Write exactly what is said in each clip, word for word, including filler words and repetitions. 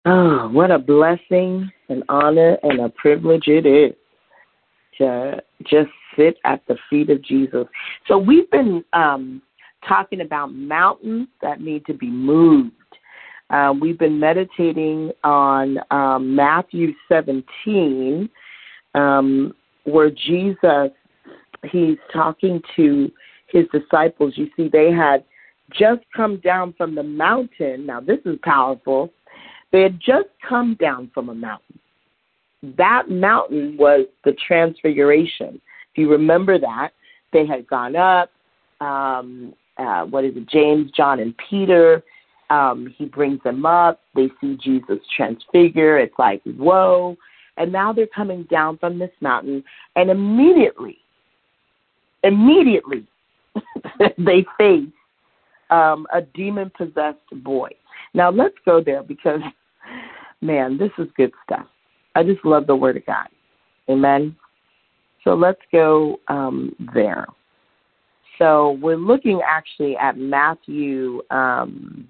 Oh, what a blessing, an honor, and a privilege it is to just sit at the feet of Jesus. So we've been um, talking about mountains that need to be moved. Uh, we've been meditating on um, Matthew seventeen, um, where Jesus, he's talking to his disciples. You see, they had just come down from the mountain. Now, this is powerful. They had just come down from a mountain. That mountain was the Transfiguration. If you remember that, they had gone up. Um, uh, what is it? James, John, and Peter. Um, he brings them up. They see Jesus transfigure. It's like, whoa. And now they're coming down from this mountain, and immediately, immediately, they face um, a demon-possessed boy. Now, let's go there because, man, this is good stuff. I just love the Word of God. Amen? So let's go um, there. So we're looking actually at Matthew, um,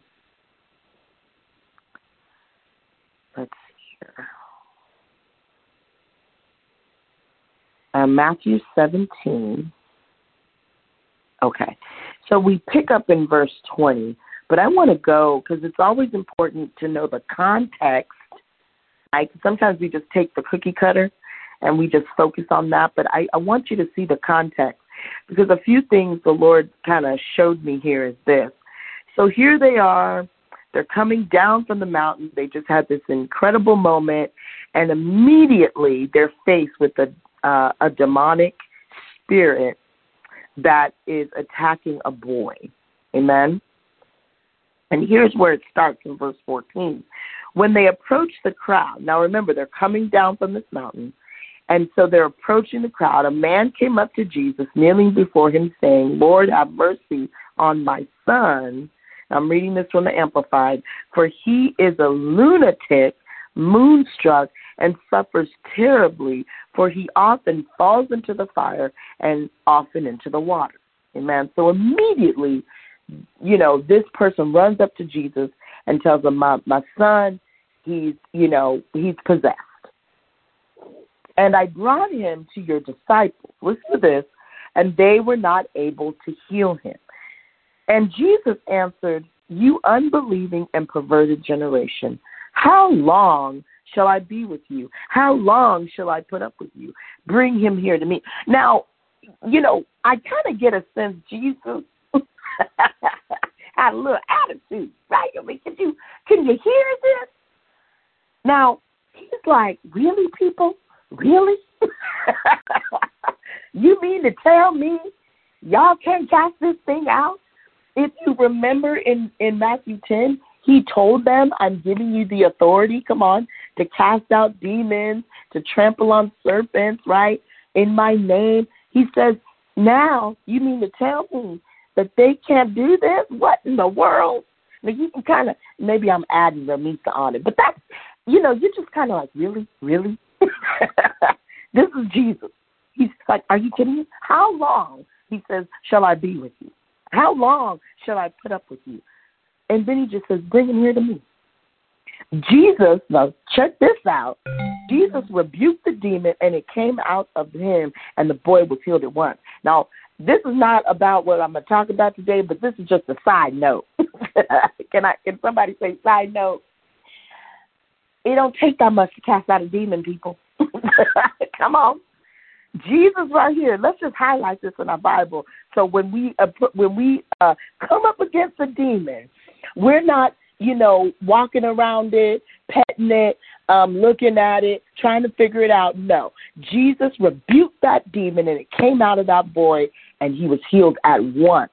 let's see here, uh, Matthew seventeen. Okay, so we pick up in verse twenty, but I want to go because it's always important to know the context. Like sometimes we just take the cookie cutter and we just focus on that, but I, I want you to see the context because a few things the Lord kind of showed me here is this. So here they are. They're coming down from the mountain. They just had this incredible moment, and immediately they're faced with a, uh, a demonic spirit that is attacking a boy. Amen? And here's where it starts in verse fourteen. When they approach the crowd, now remember, they're coming down from this mountain, and so they're approaching the crowd. A man came up to Jesus, kneeling before him, saying, Lord, have mercy on my son. I'm reading this from the Amplified. For he is a lunatic, moonstruck, and suffers terribly, for he often falls into the fire and often into the water. Amen. So immediately, you know, this person runs up to Jesus and tells him, my, my son, he's, you know, he's possessed. And I brought him to your disciples. Listen to this. And they were not able to heal him. And Jesus answered, you unbelieving and perverted generation, how long shall I be with you? How long shall I put up with you? Bring him here to me. Now, you know, I kind of get a sense Jesus had a little attitude, right? I mean, can you, can you hear this? Now, he's like, really, people? Really? You mean to tell me y'all can't cast this thing out? If you remember in, in Matthew ten, he told them, I'm giving you the authority, come on, to cast out demons, to trample on serpents, right, in my name. He says, now you mean to tell me that they can't do this? What in the world? Now, you can kind of, maybe I'm adding Ramisa on it, but that's, you know, you're just kind of like, really, really? This is Jesus. He's like, are you kidding me? How long, he says, shall I be with you? How long shall I put up with you? And then he just says, bring him here to me. Jesus, now check this out. Jesus rebuked the demon, and it came out of him, and the boy was healed at once. Now, this is not about what I'm going to talk about today, but this is just a side note. Can I? Can somebody say side note? It don't take that much to cast out a demon, people. Come on. Jesus right here. Let's just highlight this in our Bible. So when we uh, put, when we uh, come up against a demon, we're not, you know, walking around it, petting it, um, looking at it, trying to figure it out. No. Jesus rebuked that demon, and it came out of that boy, and he was healed at once.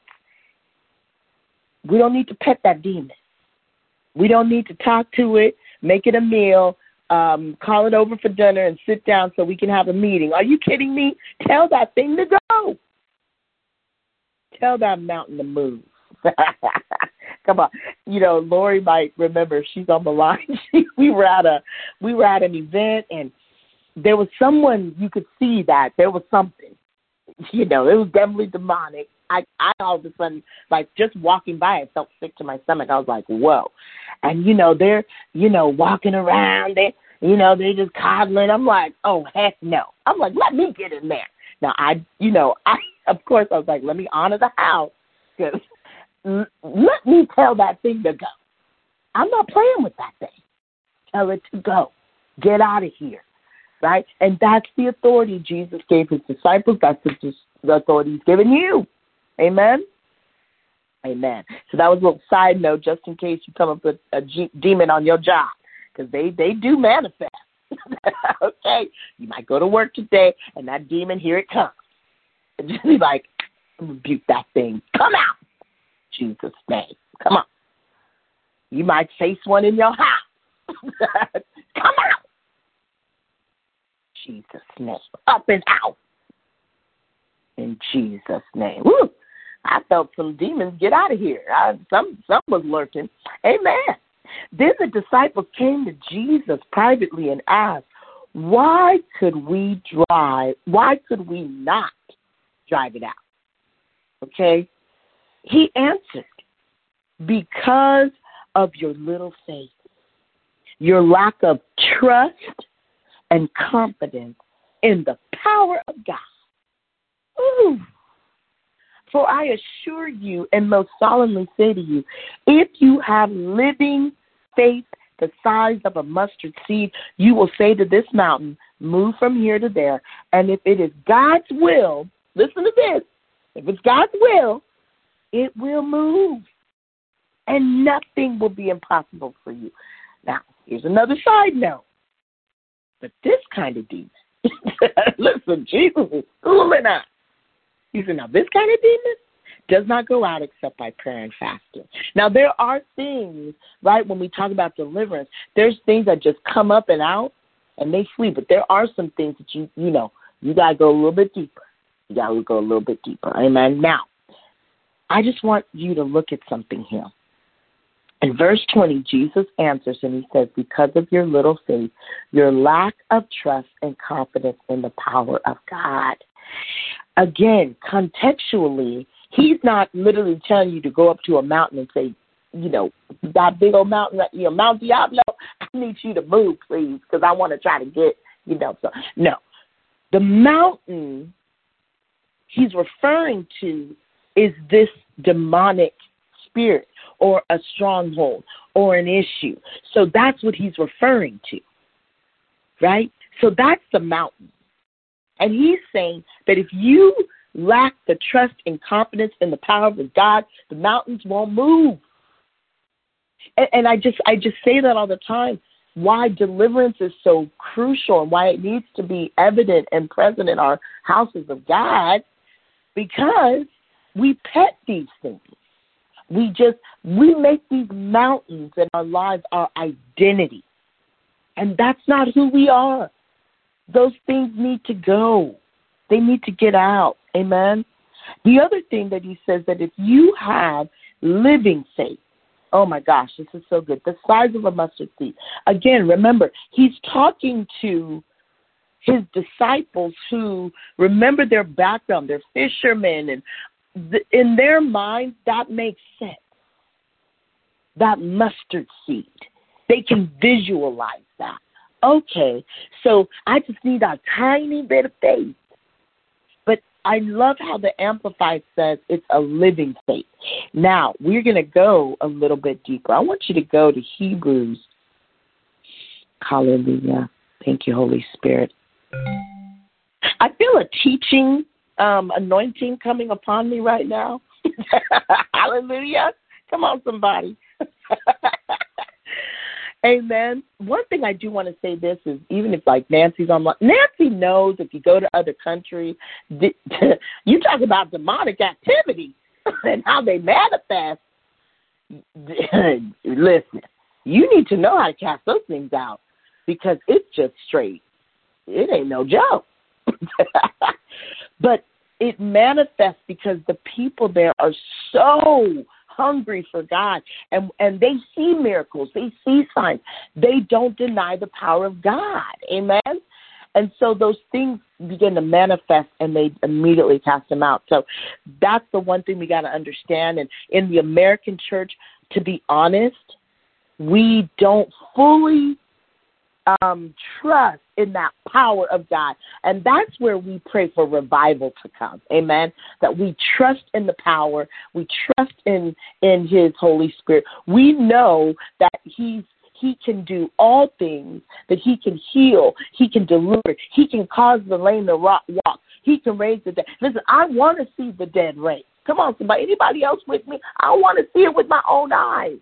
We don't need to pet that demon. We don't need to talk to it, make it a meal, um, call it over for dinner, and sit down so we can have a meeting. Are you kidding me? Tell that thing to go. Tell that mountain to move. Come on. You know, Lori might remember, she's on the line. we were at a we were at an event, and there was someone, you could see that there was something. You know, it was definitely demonic. I, I all of a sudden, like, just walking by, I felt sick to my stomach. I was like, whoa. and, you know, they're, you know, walking around. They, you know, they're just coddling. I'm like, oh, heck no. I'm like, let me get in there. Now, I, you know, I, of course, I was like, let me honor the house. Because let me tell that thing to go. I'm not playing with that thing. Tell it to go. Get out of here. Right? And that's the authority Jesus gave his disciples. That's the, the authority he's given you. Amen? Amen. So that was a little side note just in case you come up with a G- demon on your job. Because they, they do manifest. Okay? You might go to work today and that demon, here it comes. And just be like, rebuke that thing. Come out. Jesus' name. Come on. You might face one in your house. Come out. Jesus' name. Up and out. In Jesus' name. Woo. I felt some demons get out of here. I, some, some was lurking. Amen. Then the disciples came to Jesus privately and asked, why could we drive? Why could we not drive it out? Okay. He answered, because of your little faith, your lack of trust and confidence in the power of God. Ooh. For I assure you and most solemnly say to you, if you have living faith the size of a mustard seed, you will say to this mountain, move from here to there. And if it is God's will, listen to this, if it's God's will, it will move. And nothing will be impossible for you. Now, here's another side note. But this kind of demon, listen, Jesus is fooling us. He said, now this kind of demon does not go out except by prayer and fasting. Now, there are things, right, when we talk about deliverance, there's things that just come up and out and they flee. But there are some things that you, you know, you got to go a little bit deeper. You got to go a little bit deeper. Amen. Now, I just want you to look at something here. In verse twenty, Jesus answers and he says, because of your little faith, your lack of trust and confidence in the power of God. Again, contextually, he's not literally telling you to go up to a mountain and say, you know, that big old mountain, you know, Mount Diablo, I need you to move, please, because I want to try to get, you know, so. No. The mountain he's referring to is this demonic spirit or a stronghold or an issue. So that's what he's referring to, right? So that's the mountain. And he's saying that if you lack the trust and confidence in the power of God, the mountains won't move. And, and I just I just say that all the time, why deliverance is so crucial and why it needs to be evident and present in our houses of God, because we pet these things. We just, we make these mountains in our lives our identity. And that's not who we are. Those things need to go. They need to get out. Amen. The other thing that he says that if you have living faith, oh my gosh, this is so good. The size of a mustard seed. Again, remember, he's talking to his disciples who remember their background. They're fishermen, and th- in their minds, that makes sense. That mustard seed. They can visualize that. Okay, so I just need a tiny bit of faith. But I love how the Amplified says it's a living faith. Now, we're going to go a little bit deeper. I want you to go to Hebrews. Hallelujah. Thank you, Holy Spirit. I feel a teaching um, anointing coming upon me right now. Hallelujah. Come on, somebody. Amen. One thing I do want to say this is, even if like Nancy's on, Nancy knows if you go to other countries, you talk about demonic activity and how they manifest. Listen, you need to know how to cast those things out, because it's just straight. It ain't no joke. But it manifests because the people there are so hungry for God, and, and they see miracles, they see signs. They don't deny the power of God. Amen? And so those things begin to manifest, and they immediately cast them out. So that's the one thing we got to understand. And in the American church, to be honest, we don't fully um, trust in that power of God. And that's where we pray for revival to come. Amen. That we trust in the power. We trust in, in his Holy Spirit. We know that he's He can do all things, that he can heal, he can deliver, he can cause the lame to walk, he can raise the dead. Listen, I want to see the dead raised. Come on, somebody. Anybody else with me? I want to see it with my own eyes.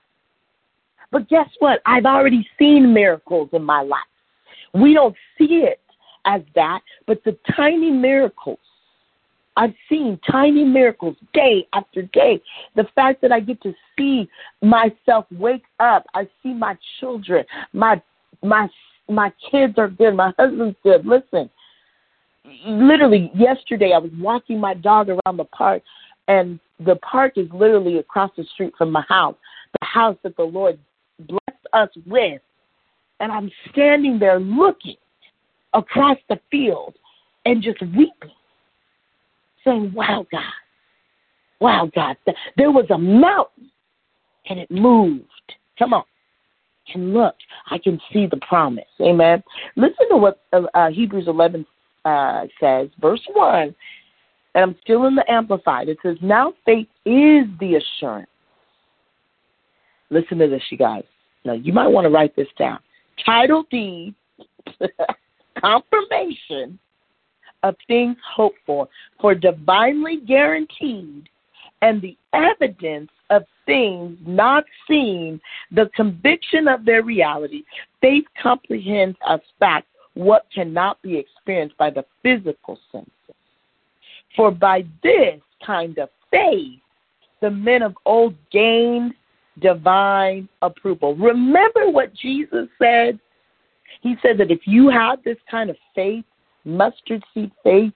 But guess what? I've already seen miracles in my life. We don't see it as that, but the tiny miracles, I've seen tiny miracles day after day. The fact that I get to see myself wake up, I see my children, my my my kids are good, my husband's good. Listen, literally yesterday I was walking my dog around the park, and the park is literally across the street from my house, the house that the Lord blessed us with. And I'm standing there looking across the field and just weeping, saying, wow, God, wow, God. There was a mountain, and it moved. Come on. And look, I can see the promise. Amen. Listen to what uh, Hebrews eleven uh, says, verse one, and I'm still in the Amplified. It says, now faith is the assurance. Listen to this, you guys. Now, you might want to write this down. Title deed, confirmation of things hoped for, for divinely guaranteed, and the evidence of things not seen, the conviction of their reality. Faith comprehends as fact what cannot be experienced by the physical senses. For by this kind of faith, the men of old gained divine approval. Remember what Jesus said? He said that if you had this kind of faith, mustard seed faith,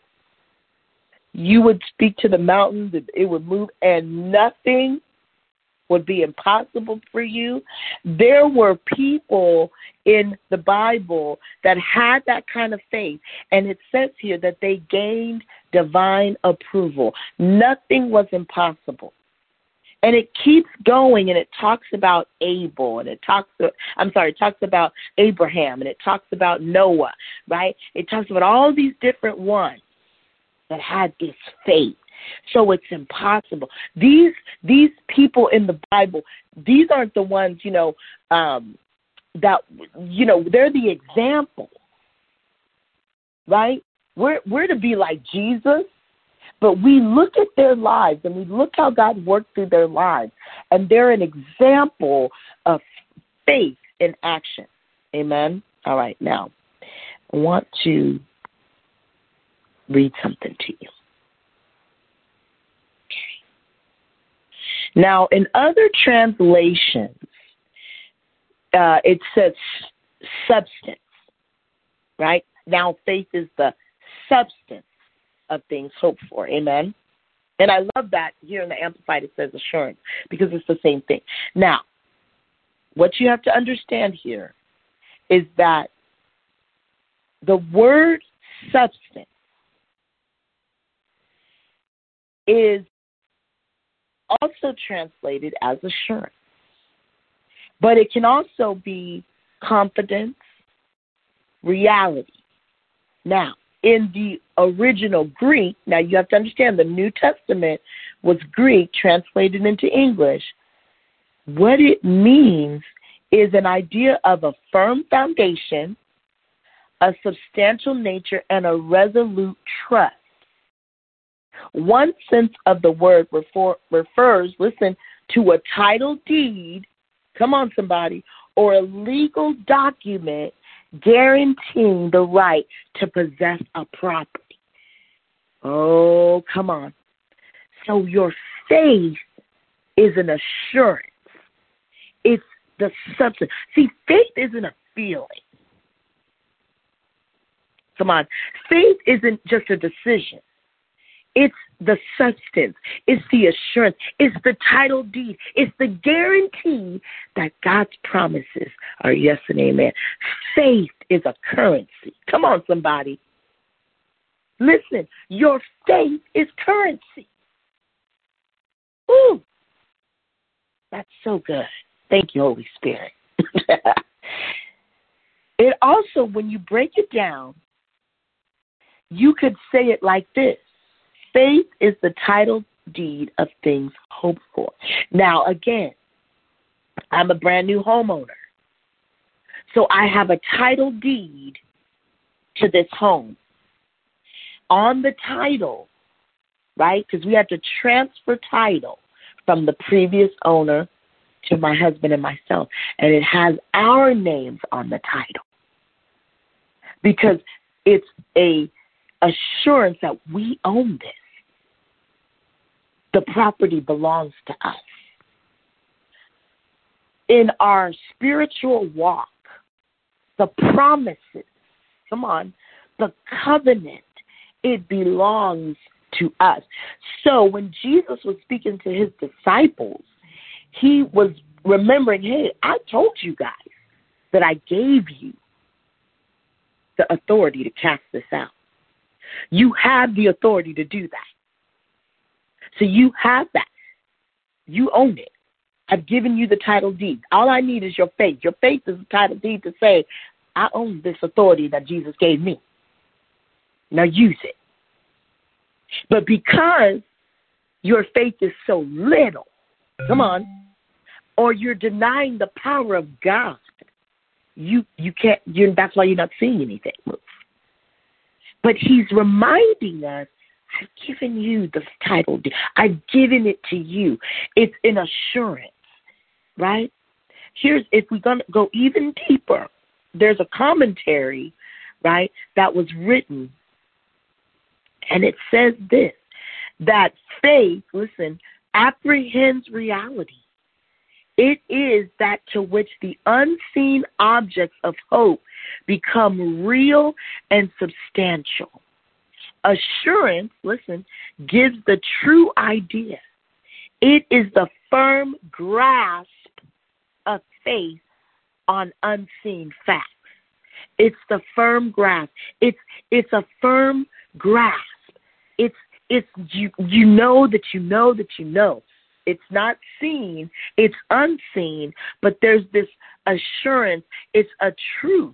you would speak to the mountain, that it would move, and nothing would be impossible for you. There were people in the Bible that had that kind of faith, and it says here that they gained divine approval. Nothing was impossible. And it keeps going, and it talks about Abel, and it talks, I'm sorry, it talks about Abraham, and it talks about Noah, right? It talks about all these different ones that had this faith. So it's impossible. These these people in the Bible, these aren't the ones, you know, um, that, you know, they're the example, right? We're we're to be like Jesus. But we look at their lives, and we look how God worked through their lives, and they're an example of faith in action. Amen? All right, now, I want to read something to you. Okay. Now, in other translations, uh, it says substance, right? Now, faith is the substance of things hoped for. Amen. And I love that here in the Amplified it says assurance, because it's the same thing. Now, what you have to understand here is that the word substance is also translated as assurance, but it can also be confidence, reality. Now, in the original Greek, now you have to understand the New Testament was Greek translated into English. What it means is an idea of a firm foundation, a substantial nature, and a resolute trust. One sense of the word refer, refers, listen, to a title deed, come on somebody, or a legal document guaranteeing the right to possess a property. Oh, come on. So your faith is an assurance. It's the substance. See, faith isn't a feeling. Come on. Faith isn't just a decision. It's the substance. It's the assurance. It's the title deed. It's the guarantee that God's promises are yes and amen. Faith is a currency. Come on, somebody. Listen, your faith is currency. Ooh, that's so good. Thank you, Holy Spirit. It also, when you break it down, you could say it like this. Faith is the title deed of things hoped for. Now, again, I'm a brand new homeowner. So I have a title deed to this home. On the title, right, because we have to transfer title from the previous owner to my husband and myself. And it has our names on the title because it's a assurance that we own this. The property belongs to us. In our spiritual walk, the promises, come on, the covenant, it belongs to us. So when Jesus was speaking to his disciples, he was remembering, hey, I told you guys that I gave you the authority to cast this out. You have the authority to do that. So you have that. You own it. I've given you the title deed. All I need is your faith. Your faith is the title deed to say, I own this authority that Jesus gave me. Now use it. But because your faith is so little, come on, or you're denying the power of God, you you can't. You're, that's why you're not seeing anything move. But he's reminding us, I've given you the title deed. I've given it to you. It's an assurance, right? Here's, if we're going to go even deeper, there's a commentary, right, that was written, and it says this, that faith, listen, apprehends reality. It is that to which the unseen objects of hope become real and substantial. Assurance, listen, gives the true idea. It is the firm grasp of faith on unseen facts. It's the firm grasp. It's it's a firm grasp. It's it's you you know that you know that you know. It's not seen, it's unseen, but there's this assurance. It's a truth.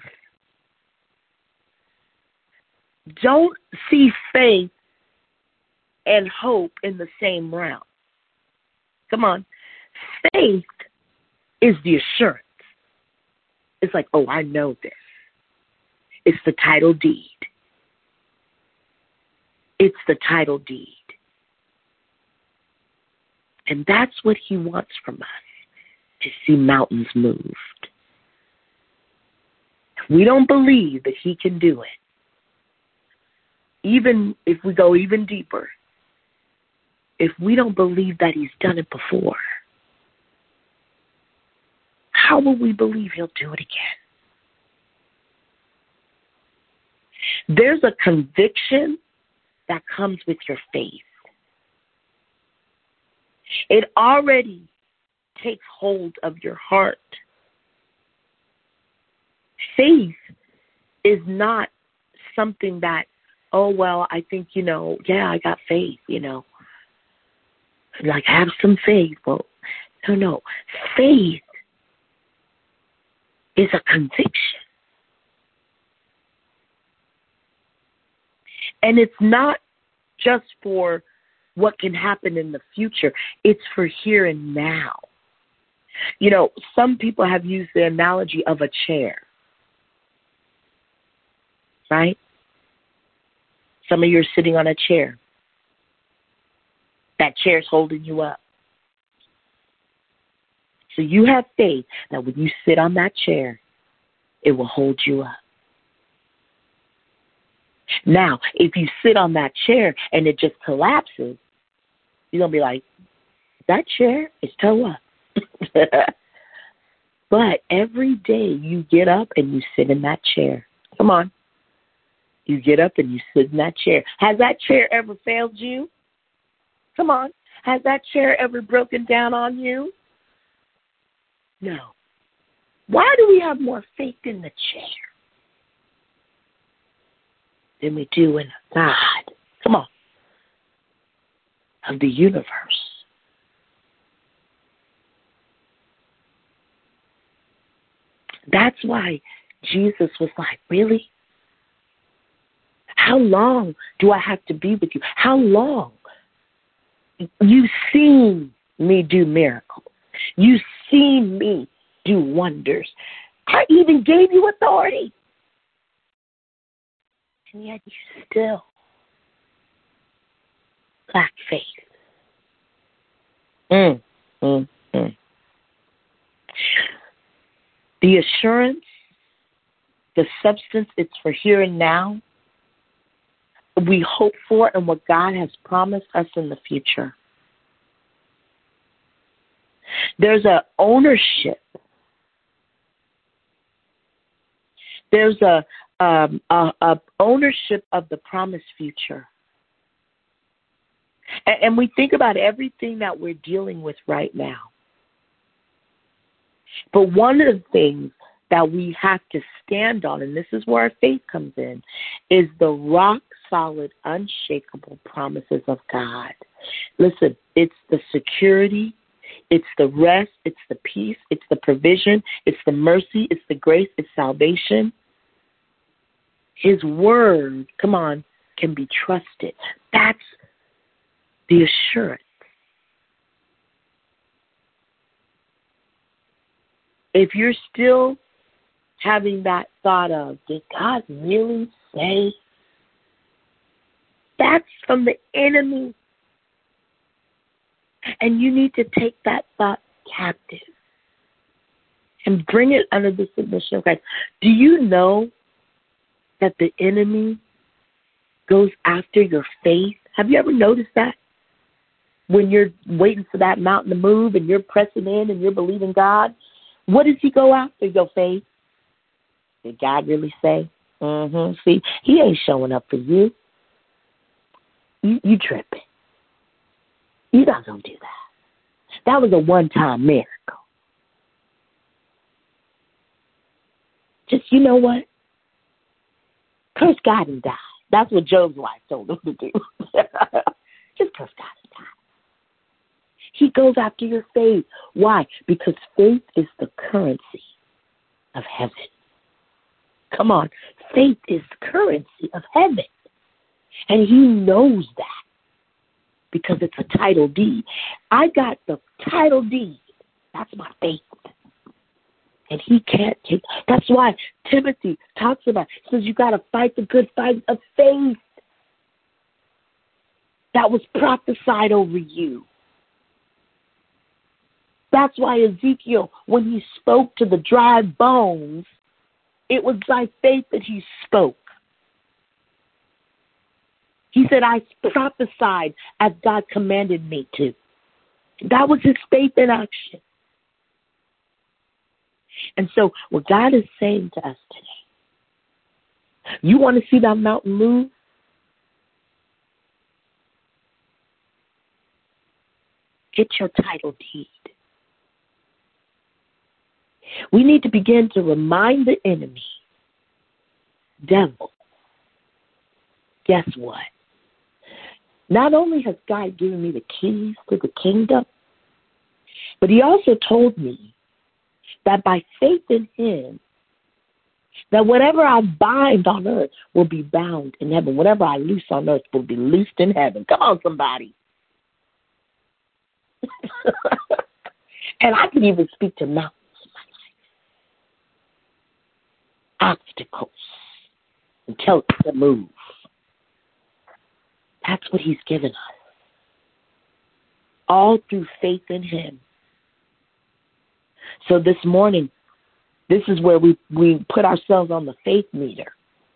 Don't see faith and hope in the same realm. Come on. Faith is the assurance. It's like, oh, I know this. It's the title deed. It's the title deed. And that's what he wants from us, to see mountains moved. We don't believe that he can do it. Even if we go even deeper, if we don't believe that he's done it before, how will we believe he'll do it again? There's a conviction that comes with your faith. It already takes hold of your heart. Faith is not something that, oh, well, I think, you know, yeah, I got faith, you know. Like, have some faith. Well, no, no. Faith is a conviction. And it's not just for what can happen in the future. It's for here and now. You know, some people have used the analogy of a chair, right? Some of you are sitting on a chair. That chair's holding you up. So you have faith that when you sit on that chair, it will hold you up. Now, if you sit on that chair and it just collapses, you're going to be like, that chair is toe up. But every day you get up and you sit in that chair. Come on. You get up and you sit in that chair. Has that chair ever failed you? Come on. Has that chair ever broken down on you? No. Why do we have more faith in the chair than we do in God? Come on. Of the universe. That's why Jesus was like, really? How long do I have to be with you? How long? You've seen me do miracles. You've seen me do wonders. I even gave you authority. And yet you still lack faith. Mm, mm, mm. The assurance, the substance, it's for here and now. We hope for and what God has promised us in the future. There's a ownership. There's a, um, a, a ownership of the promised future. And, and we think about everything that we're dealing with right now. But one of the things that we have to stand on, and this is where our faith comes in, is the rock solid, unshakable promises of God. Listen, it's the security, it's the rest, it's the peace, it's the provision, it's the mercy, it's the grace, it's salvation. His word, come on, can be trusted. That's the assurance. If you're still having that thought of, did God really say? That's from the enemy. And you need to take that thought captive and bring it under the submission of Christ. Do you know that the enemy goes after your faith? Have you ever noticed that? When you're waiting for that mountain to move and you're pressing in and you're believing God, what does he go after? Your faith. Did God really say? Mm-hmm. See, he ain't showing up for you. You, you tripping. You're not going to do that. That was a one-time miracle. Just, you know what? Curse God and die. That's what Job's wife told him to do. Just curse God and die. He goes after your faith. Why? Because faith is the currency of heaven. Come on. Faith is the currency of heaven. And he knows that because it's a title deed. I got the title deed. That's my faith. And he can't take. That's why Timothy talks about, he says you got to fight the good fight of faith that was prophesied over you. That's why Ezekiel, when he spoke to the dry bones, it was by faith that he spoke. He said, I prophesied as God commanded me to. That was his faith in action. And so what God is saying to us today, you want to see that mountain move? Get your title deed. We need to begin to remind the enemy, devil, guess what? Not only has God given me the keys to the kingdom, but he also told me that by faith in him, that whatever I bind on earth will be bound in heaven. Whatever I loose on earth will be loosed in heaven. Come on, somebody. And I can even speak to mountains in my life. Obstacles. And tell it to move. That's what he's given us. All through faith in him. So this morning, this is where we, we put ourselves on the faith meter.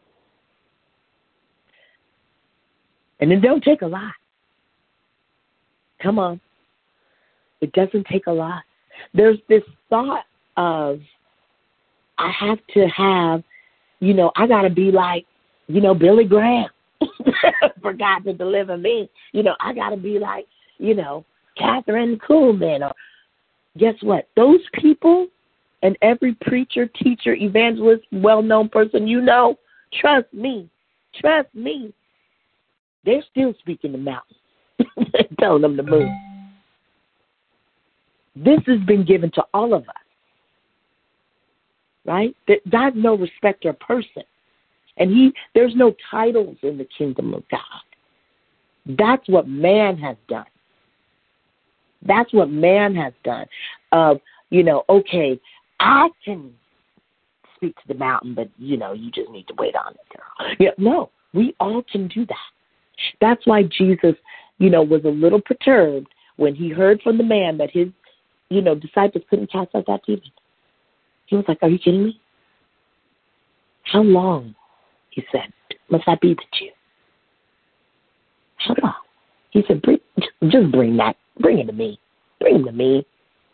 And it don't take a lot. Come on. It doesn't take a lot. There's this thought of, I have to have, you know, I got to be like, you know, Billy Graham for God to deliver me. You know, I got to be like, you know, Catherine Kuhlman. Or guess what? Those people and every preacher, teacher, evangelist, well-known person you know, trust me, trust me, they're still speaking to mountains, telling them to move. This has been given to all of us. right? God's no respecter of person. And he, there's no titles in the kingdom of God. That's what man has done. That's what man has done. Of, uh, you know, okay, I can speak to the mountain, but, you know, you just need to wait on it, girl. Yeah, no, we all can do that. That's why Jesus, you know, was a little perturbed when he heard from the man that his, you know, disciples couldn't cast out that demon. He was like, are you kidding me? How long, he said, must I be with you? How long? He said, bring, just bring that. Bring it to me. Bring him to me.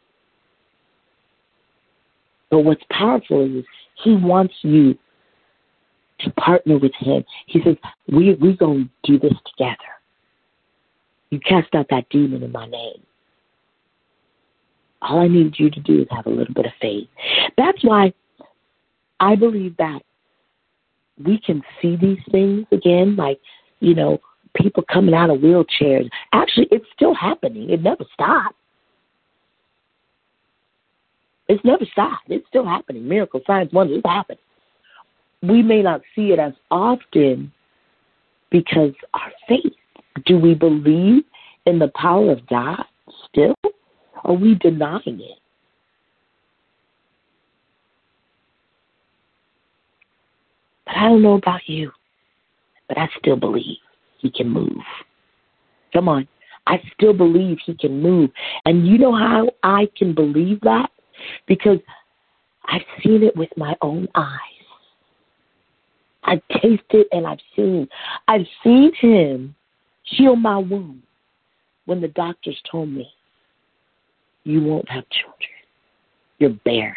But what's powerful is he wants you to partner with him. He says, we, we're going to do this together. You cast out that demon in my name. All I need you to do is have a little bit of faith. That's why I believe that we can see these things again, like, you know, people coming out of wheelchairs. Actually, it's still happening. It never stopped. It's never stopped. It's still happening. Miracle, signs, wonders, it's happening. We may not see it as often because our faith. Do we believe in the power of God still? Or are we denying it? But I don't know about you, but I still believe he can move. Come on. I still believe he can move. And you know how I can believe that? Because I've seen it with my own eyes. I've tasted and I've seen. I've seen him heal my wound when the doctors told me, you won't have children. You're barren.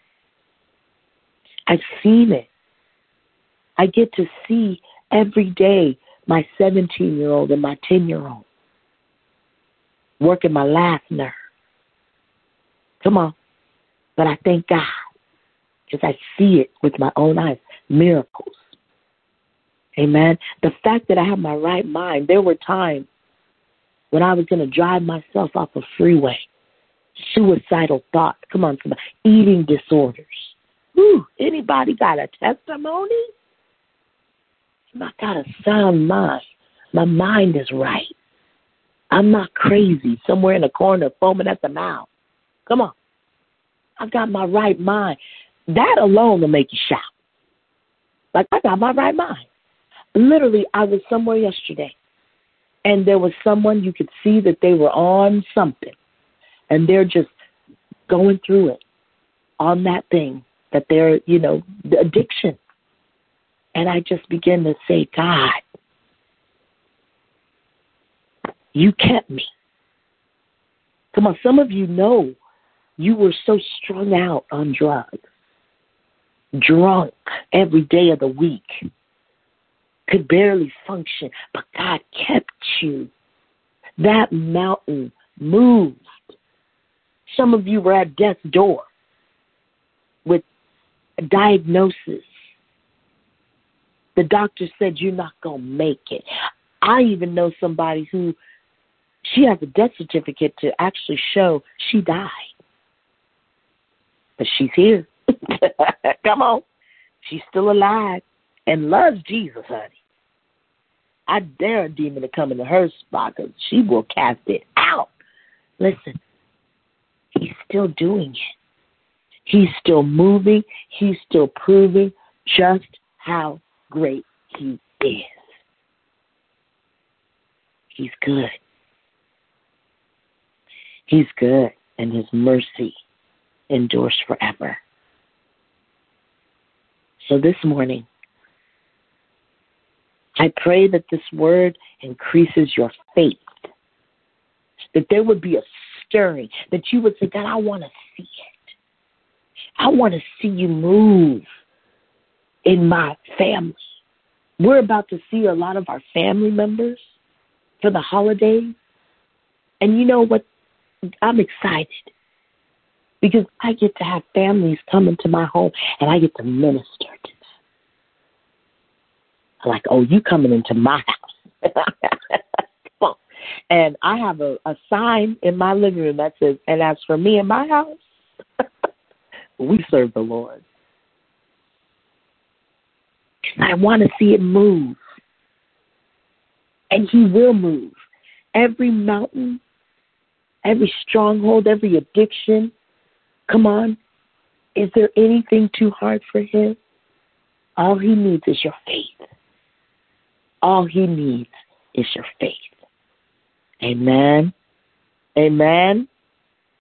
I've seen it. I get to see every day my seventeen-year-old and my ten-year-old working my last nerve. Come on. But I thank God because I see it with my own eyes. Miracles. Amen. The fact that I have my right mind, there were times when I was going to drive myself off a freeway. Suicidal thoughts. Come on, somebody. Eating disorders. Whew, anybody got a testimony? I got a sound mind. My mind is right. I'm not crazy, somewhere in a corner foaming at the mouth. Come on. I've got my right mind. That alone will make you shout. Like, I got my right mind. Literally, I was somewhere yesterday, and there was someone, you could see that they were on something, and they're just going through it on that thing that they're, you know, the addiction. And I just began to say, God, you kept me. Come on, some of you know you were so strung out on drugs, drunk every day of the week, could barely function, but God kept you. That mountain moved. Some of you were at death's door with a diagnosis. The doctor said you're not going to make it. I even know somebody who, she has a death certificate to actually show she died. But she's here. Come on. She's still alive and loves Jesus, honey. I dare a demon to come into her spot because she will cast it out. Listen, he's still doing it. He's still moving. He's still proving just how great he is. He's good. He's good, and his mercy endures forever. So this morning, I pray that this word increases your faith, that there would be a stirring, that you would say, God, I want to see it. I want to see you move in my family. We're about to see a lot of our family members for the holidays. And you know what? I'm excited because I get to have families come into my home and I get to minister to them. I'm like, oh, you coming into my house. Come on. And I have a, a sign in my living room that says, and as for me and my house, we serve the Lord. I want to see it move. And he will move. Every mountain, every stronghold, every addiction. Come on. Is there anything too hard for him? All he needs is your faith. All he needs is your faith. Amen. Amen.